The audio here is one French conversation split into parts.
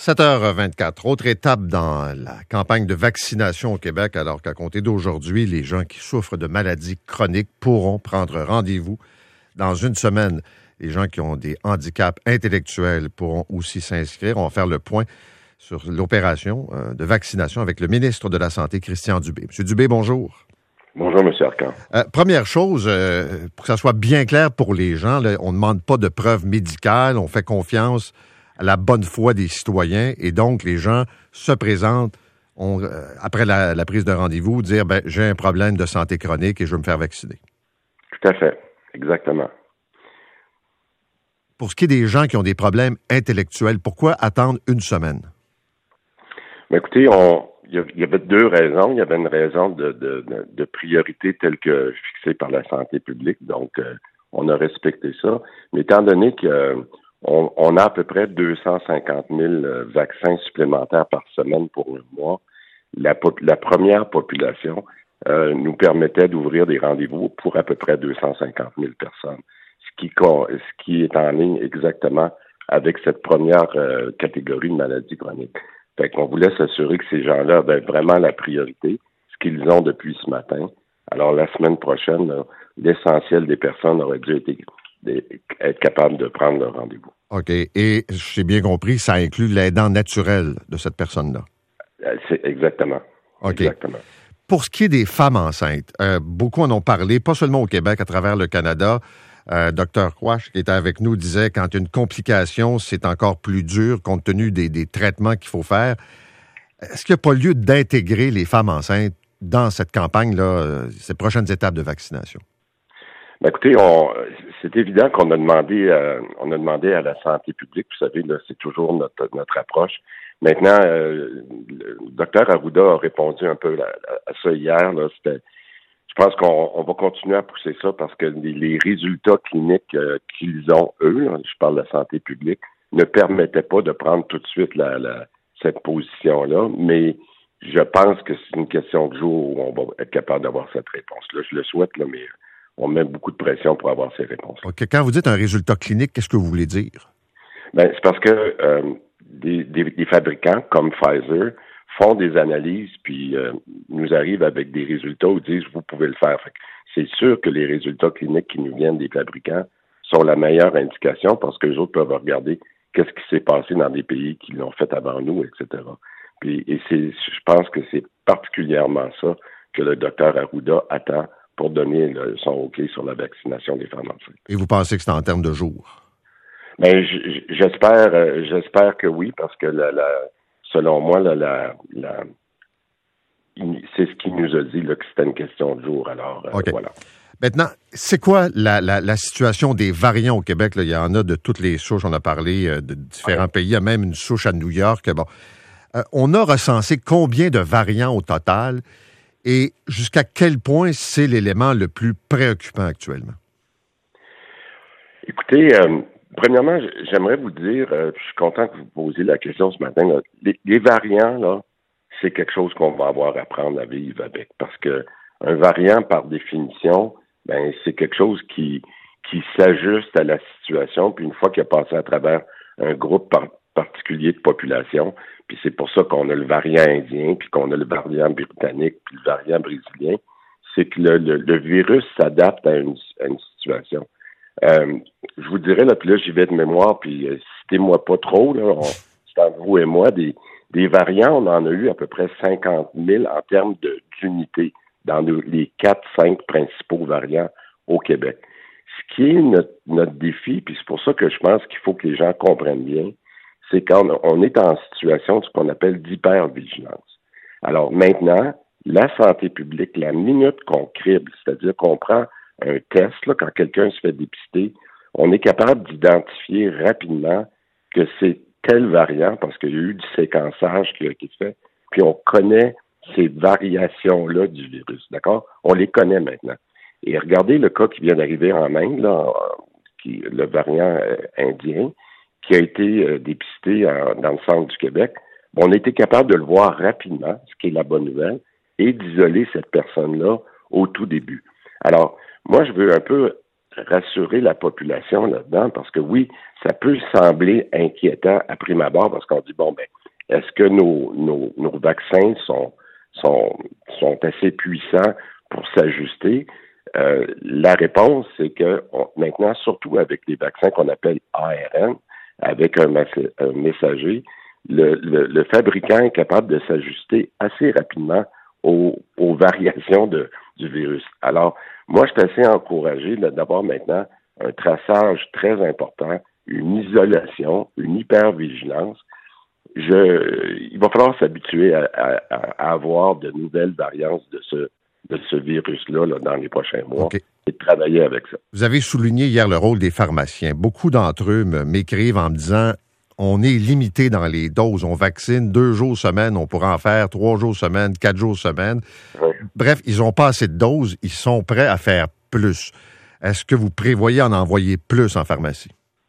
7h24, autre étape dans la campagne de vaccination au Québec, alors qu'à compter d'aujourd'hui, les gens qui souffrent de maladies chroniques pourront prendre rendez-vous. Dans une semaine, les gens qui ont des handicaps intellectuels pourront aussi s'inscrire. On va faire le point sur l'opération de vaccination avec le ministre de la Santé, Christian Dubé. Monsieur Dubé, bonjour. Bonjour, M. Arcan. Première chose, pour que ça soit bien clair pour les gens, là, on ne demande pas de preuves médicales, on fait confiance à la bonne foi des citoyens et donc les gens se présentent après la prise de rendez-vous, dire j'ai un problème de santé chronique et je veux me faire vacciner. Tout à fait, exactement. Pour ce qui est des gens qui ont des problèmes intellectuels, pourquoi attendre une semaine? Mais écoutez, il y avait deux raisons. Il y avait une raison de priorité telle que fixée par la santé publique, donc on a respecté ça. Mais étant donné qu'on a à peu près 250 000 vaccins supplémentaires par semaine pour un mois, la première population nous permettait d'ouvrir des rendez-vous pour à peu près 250 000 personnes, ce qui est en ligne exactement avec cette première catégorie de maladies chroniques. Fait qu'on voulait s'assurer que ces gens-là avaient vraiment la priorité, ce qu'ils ont depuis ce matin. Alors, la semaine prochaine, là, l'essentiel des personnes aurait dû être capables de prendre leur rendez-vous. OK. Et j'ai bien compris, ça inclut l'aidant naturel de cette personne-là. C'est exactement. OK. Exactement. Pour ce qui est des femmes enceintes, beaucoup en ont parlé, pas seulement au Québec, à travers le Canada. Dr. Quash, qui était avec nous, disait quand il y a une complication, c'est encore plus dur compte tenu des traitements qu'il faut faire. Est-ce qu'il n'y a pas lieu d'intégrer les femmes enceintes dans cette campagne-là, ces prochaines étapes de vaccination? Ben écoutez, c'est évident qu'on a demandé à la santé publique, vous savez, là, c'est toujours notre approche. Maintenant, le docteur Arruda a répondu un peu à ça hier. Là, je pense qu'on va continuer à pousser ça parce que les résultats cliniques qu'ils ont, eux, là, je parle de la santé publique, ne permettaient pas de prendre tout de suite cette position-là, mais je pense que c'est une question de jour où on va être capable d'avoir cette réponse-là. Je le souhaite, là, mais on met beaucoup de pression pour avoir ces réponses. OK. Quand vous dites un résultat clinique, qu'est-ce que vous voulez dire? Ben, c'est parce que des fabricants comme Pfizer font des analyses, puis nous arrivent avec des résultats où ils disent « vous pouvez le faire ». C'est sûr que les résultats cliniques qui nous viennent des fabricants sont la meilleure indication parce que les autres peuvent regarder qu'est-ce qui s'est passé dans des pays qui l'ont fait avant nous, etc. Je pense que c'est particulièrement ça que le docteur Arruda attend pour donner son OK sur la vaccination des femmes enceintes. Et vous pensez que c'est en termes de jours? Ben, j'espère que oui, parce que selon moi, c'est ce qu'il nous a dit là, que c'était une question de jour. Alors, okay. Voilà. Maintenant, c'est quoi la situation des variants au Québec? Là? Il y en a de toutes les souches. On a parlé de différents pays. Il y a même une souche à New York. Bon, on a recensé combien de variants au total et jusqu'à quel point c'est l'élément le plus préoccupant actuellement? Écoutez, premièrement, j'aimerais vous dire, je suis content que vous posiez la question ce matin. Là, les variants, là, c'est quelque chose qu'on va avoir à apprendre à vivre avec. Parce que un variant, par définition, ben c'est quelque chose qui s'ajuste à la situation. Puis une fois qu'il a passé à travers un groupe particulier de population, puis c'est pour ça qu'on a le variant indien, puis qu'on a le variant britannique, puis le variant brésilien, c'est que le virus s'adapte à une situation. Je vous dirais, là, puis là, j'y vais de mémoire, puis citez-moi pas trop, là, c'est entre vous et moi, des variants, on en a eu à peu près 50 000 en termes d'unités dans les 4-5 principaux variants au Québec. Ce qui est notre défi, puis c'est pour ça que je pense qu'il faut que les gens comprennent bien, c'est quand on est en situation de ce qu'on appelle d'hypervigilance. Alors maintenant, la santé publique, la minute qu'on crible, c'est-à-dire qu'on prend un test, là, quand quelqu'un se fait dépister, on est capable d'identifier rapidement que c'est tel variant parce qu'il y a eu du séquençage qui a été fait, puis on connaît ces variations-là du virus, d'accord? On les connaît maintenant. Et regardez le cas qui vient d'arriver en Inde, là, le variant indien, qui a été dépisté dans le centre du Québec. Bon, on a été capable de le voir rapidement, ce qui est la bonne nouvelle, et d'isoler cette personne-là au tout début. Alors, moi, je veux un peu rassurer la population là-dedans, parce que oui, ça peut sembler inquiétant à prime abord, parce qu'on dit, bon, ben, est-ce que nos vaccins sont assez puissants pour s'ajuster? La réponse, c'est que maintenant, surtout avec les vaccins qu'on appelle ARN, avec un messager, le fabricant est capable de s'ajuster assez rapidement aux variations du virus. Alors, moi, je suis assez encouragé d'avoir maintenant un traçage très important, une isolation, une hypervigilance. Il va falloir s'habituer à avoir de nouvelles variantes de ce virus-là dans les prochains mois et de travailler avec ça. Vous avez souligné hier le rôle des pharmaciens. Beaucoup d'entre eux m'écrivent en me disant on est limité dans les doses. On vaccine 2 jours semaine, on pourra en faire 3 jours semaine, 4 jours semaine. Oui. Bref, ils n'ont pas assez de doses, ils sont prêts à faire plus. Est-ce que vous prévoyez en envoyer plus en pharmacie?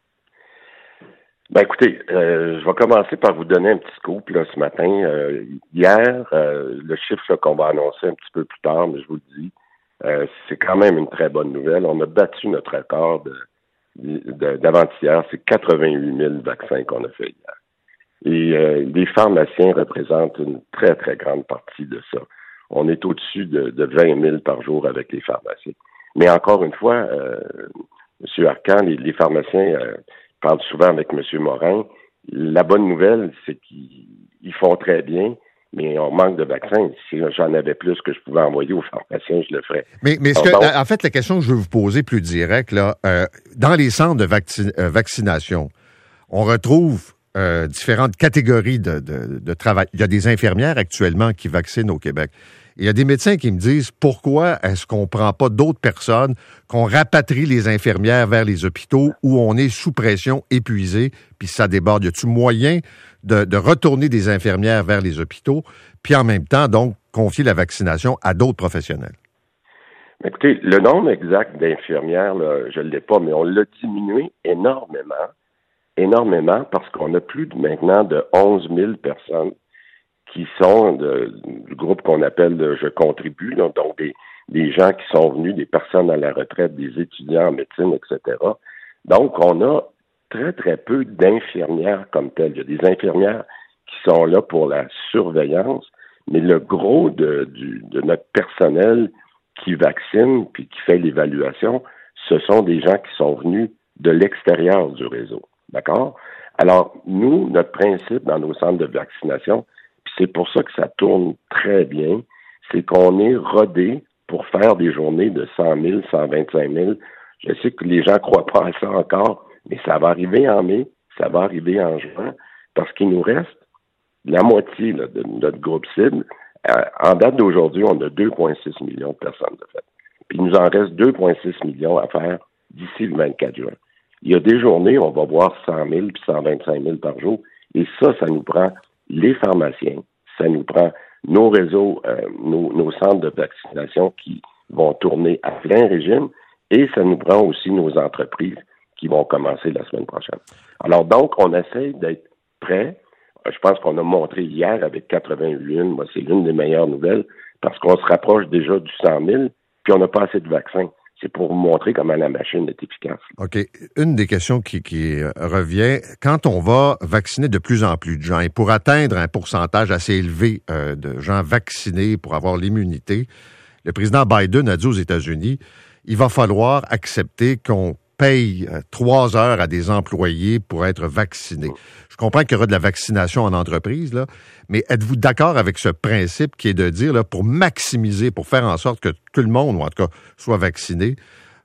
Ben écoutez, je vais commencer par vous donner un petit scoop là, ce matin. Hier, le chiffre là, qu'on va annoncer un petit peu plus tard, mais je vous le dis, c'est quand même une très bonne nouvelle. On a battu notre record d'avant-hier. C'est 88 000 vaccins qu'on a fait hier. Et les pharmaciens représentent une très, très grande partie de ça. On est au-dessus de 20 000 par jour avec les pharmaciens. Mais encore une fois, M. Arcan, les pharmaciens parlent souvent avec M. Morin. La bonne nouvelle, c'est qu'ils font très bien, mais on manque de vaccins. Si j'en avais plus que je pouvais envoyer aux pharmaciens, je le ferais. Mais en fait, la question que je veux vous poser plus directe, là, dans les centres de vaccination, on retrouve différentes catégories de travail. Il y a des infirmières actuellement qui vaccinent au Québec. Il y a des médecins qui me disent pourquoi est-ce qu'on ne prend pas d'autres personnes, qu'on rapatrie les infirmières vers les hôpitaux où on est sous pression, épuisé, puis ça déborde. Y a-t-il moyen de retourner des infirmières vers les hôpitaux, puis en même temps, donc, confier la vaccination à d'autres professionnels? Écoutez, le nombre exact d'infirmières, là, je ne l'ai pas, mais on l'a diminué énormément, parce qu'on a plus maintenant de 11 000 personnes qui sont du groupe qu'on appelle Je contribue, là, donc des gens qui sont venus, des personnes à la retraite, des étudiants en médecine, etc. Donc, on a très, très peu d'infirmières comme telles. Il y a des infirmières qui sont là pour la surveillance, mais le gros de notre personnel qui vaccine puis qui fait l'évaluation, ce sont des gens qui sont venus de l'extérieur du réseau. D'accord? Alors, nous, notre principe dans nos centres de vaccination, puis c'est pour ça que ça tourne très bien, c'est qu'on est rodé pour faire des journées de 100 000, 125 000. Je sais que les gens ne croient pas à ça encore, mais ça va arriver en mai, ça va arriver en juin, parce qu'il nous reste la moitié là, de notre groupe cible. En date d'aujourd'hui, on a 2,6 millions de personnes de fait. Puis il nous en reste 2,6 millions à faire d'ici le 24 juin. Il y a des journées, on va voir 100 000 puis 125 000 par jour. Et ça nous prend les pharmaciens, ça nous prend nos réseaux, nos centres de vaccination qui vont tourner à plein régime, et ça nous prend aussi nos entreprises qui vont commencer la semaine prochaine. Alors donc, on essaye d'être prêts. Je pense qu'on a montré hier avec 88 000, moi c'est l'une des meilleures nouvelles, parce qu'on se rapproche déjà du 100 000, puis on n'a pas assez de vaccins. C'est pour vous montrer comment la machine est efficace. OK. Une des questions qui revient, quand on va vacciner de plus en plus de gens, et pour atteindre un pourcentage assez élevé de gens vaccinés pour avoir l'immunité, le président Biden a dit aux États-Unis, il va falloir accepter qu'on paye 3 heures à des employés pour être vaccinés. Je comprends qu'il y aura de la vaccination en entreprise, là, mais êtes-vous d'accord avec ce principe qui est de dire, là, pour maximiser, pour faire en sorte que tout le monde, ou en tout cas, soit vacciné,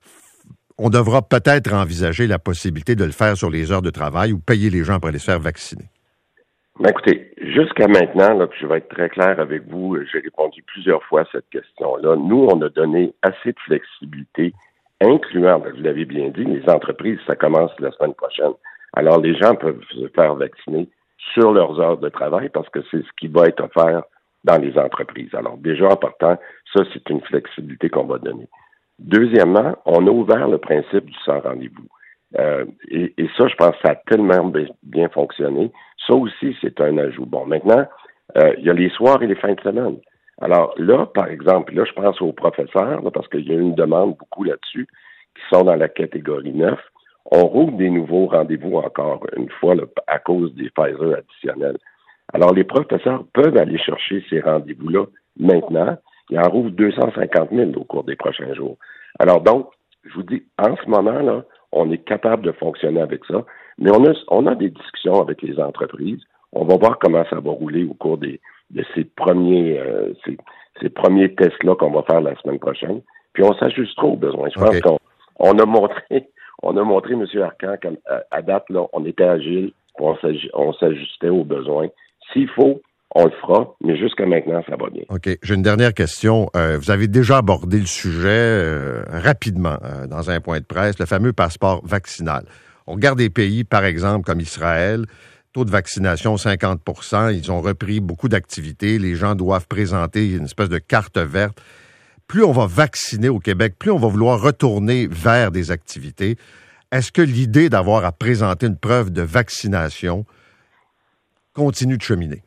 on devra peut-être envisager la possibilité de le faire sur les heures de travail ou payer les gens pour aller se faire vacciner? Ben écoutez, jusqu'à maintenant, là, puis je vais être très clair avec vous, j'ai répondu plusieurs fois à cette question-là. Nous, on a donné assez de flexibilité, incluant, vous l'avez bien dit, les entreprises, ça commence la semaine prochaine. Alors, les gens peuvent se faire vacciner sur leurs heures de travail parce que c'est ce qui va être offert dans les entreprises. Alors, déjà, en partant, ça, c'est une flexibilité qu'on va donner. Deuxièmement, on a ouvert le principe du sans rendez-vous. Et ça, je pense que ça a tellement bien fonctionné. Ça aussi, c'est un ajout. Bon, maintenant, il y a les soirs et les fins de semaine. Alors là, par exemple, là, je pense aux professeurs, là, parce qu'il y a une demande beaucoup là-dessus, qui sont dans la catégorie 9. On rouvre des nouveaux rendez-vous encore une fois là, à cause des Pfizer additionnels. Alors, les professeurs peuvent aller chercher ces rendez-vous-là maintenant. Ils en rouvrent 250 000 au cours des prochains jours. Alors donc, je vous dis, en ce moment, là, on est capable de fonctionner avec ça, mais on a des discussions avec les entreprises. On va voir comment ça va rouler au cours de ces premiers tests-là qu'on va faire la semaine prochaine. Puis on s'ajustera aux besoins. Je pense qu'on a montré, M. Arcan, qu'à date, là, on était agile, on s'ajustait aux besoins. S'il faut, on le fera, mais jusqu'à maintenant, ça va bien. OK. J'ai une dernière question. Vous avez déjà abordé le sujet rapidement dans un point de presse, le fameux passeport vaccinal. On regarde des pays, par exemple, comme Israël, taux de vaccination 50 %. Ils ont repris beaucoup d'activités. Les gens doivent présenter une espèce de carte verte. Plus on va vacciner au Québec, plus on va vouloir retourner vers des activités. Est-ce que l'idée d'avoir à présenter une preuve de vaccination continue de cheminer?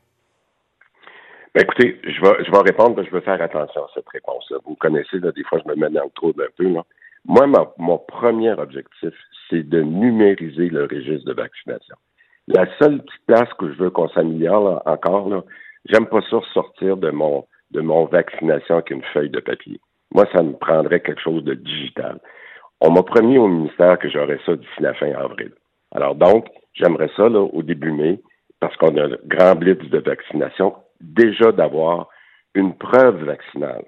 Ben écoutez, je vais répondre, mais je veux faire attention à cette réponse-là. Vous me connaissez, là, des fois, je me mets dans le trou un peu. Là. Moi, mon premier objectif, c'est de numériser le registre de vaccination. La seule petite place que je veux qu'on s'améliore là, encore, là, j'aime pas ça sortir de mon vaccination avec une feuille de papier. Moi, ça me prendrait quelque chose de digital. On m'a promis au ministère que j'aurais ça d'ici la fin avril. Alors donc, j'aimerais ça là, au début mai, parce qu'on a un grand blitz de vaccination, déjà d'avoir une preuve vaccinale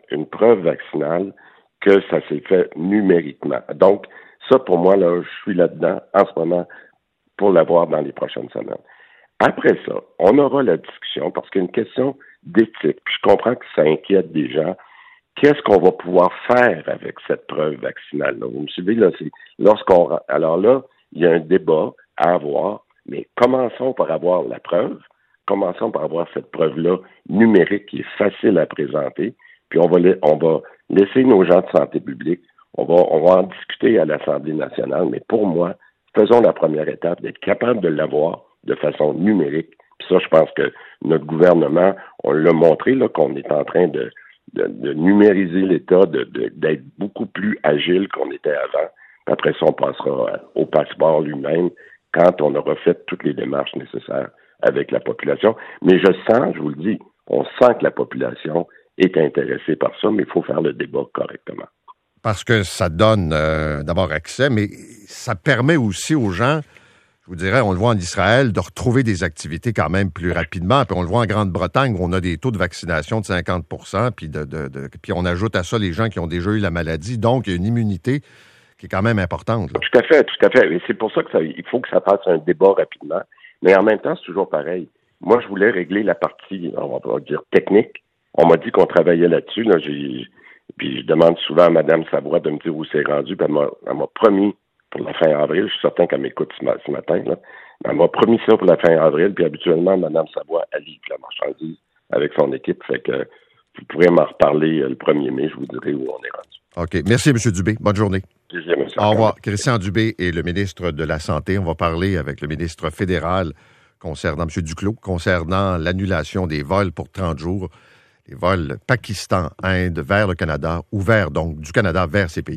que ça s'est fait numériquement. Donc, ça, pour moi, là, je suis là-dedans en ce moment pour l'avoir dans les prochaines semaines. Après ça, on aura la discussion parce qu'il y a une question d'éthique. Puis je comprends que ça inquiète des gens. Qu'est-ce qu'on va pouvoir faire avec cette preuve vaccinale-là? Vous me suivez, là, alors là, il y a un débat à avoir, mais commençons par avoir la preuve. Commençons par avoir cette preuve-là numérique qui est facile à présenter, puis on va laisser nos gens de santé publique, on va en discuter à l'Assemblée nationale, mais pour moi, faisons la première étape d'être capable de l'avoir de façon numérique. Puis ça, je pense que notre gouvernement, on l'a montré là, qu'on est en train de numériser l'État, d'être beaucoup plus agile qu'on était avant. Puis après ça, on passera au passeport lui-même quand on aura fait toutes les démarches nécessaires avec la population. Mais je vous le dis, on sent que la population est intéressée par ça, mais il faut faire le débat correctement. Parce que ça donne d'abord accès, mais ça permet aussi aux gens, je vous dirais, on le voit en Israël, de retrouver des activités quand même plus rapidement. Puis on le voit en Grande-Bretagne, où on a des taux de vaccination de 50 %, puis on ajoute à ça les gens qui ont déjà eu la maladie. Donc, il y a une immunité qui est quand même importante. Là. Tout à fait. Et c'est pour ça il faut que ça fasse un débat rapidement. Mais en même temps, c'est toujours pareil. Moi, je voulais régler la partie, on va dire, technique. On m'a dit qu'on travaillait là-dessus. Là, puis je demande souvent à Mme Savoie de me dire où c'est rendu. Puis elle m'a promis pour la fin avril. Je suis certain qu'elle m'écoute ce matin. Là. Elle m'a promis ça pour la fin avril. Puis habituellement, Mme Savoie, elle livre la marchandise avec son équipe. Fait que vous pourrez m'en reparler le 1er mai. Je vous dirai où on est rendu. OK. Merci, M. Dubé. Bonne journée. Plaisir, M. Au revoir. Christian Dubé est le ministre de la Santé. On va parler avec le ministre fédéral concernant M. Duclos, concernant l'annulation des vols pour 30 jours. Les vols Pakistan, Inde, vers le Canada, ouverts donc du Canada vers ces pays.